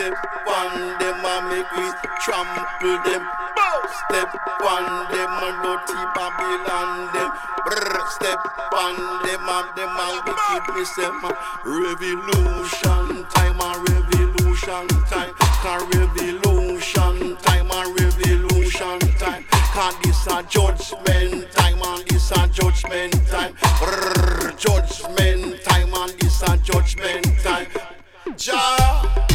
Step on them and make we trample them. Step on them and dirty Babylon them. Step on them and wicked me say man. Revolution time and revolution time. Cause revolution time and revolution time. Cause this a judgment time and this a judgment time. Judgment time and this a judgment time. Jah